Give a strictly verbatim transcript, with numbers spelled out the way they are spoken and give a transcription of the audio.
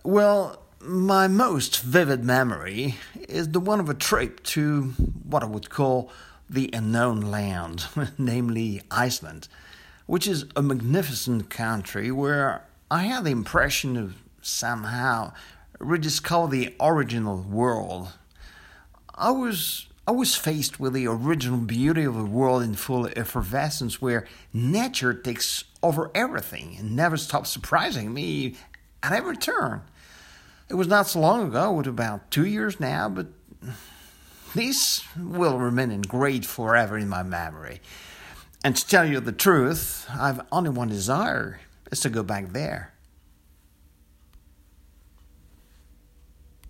Well, my most vivid memory is the one of a trip to what I would call the unknown land, namely Iceland, which is a magnificent country where I had the impression of somehow rediscover the original world. I was I was faced with the original beauty of a world in full effervescence where nature takes over everything and never stops surprising me at every turn. It was not so long ago, with about two years now, but this will remain engraved forever in my memory. And to tell you the truth, I've only one desire, is to go back there.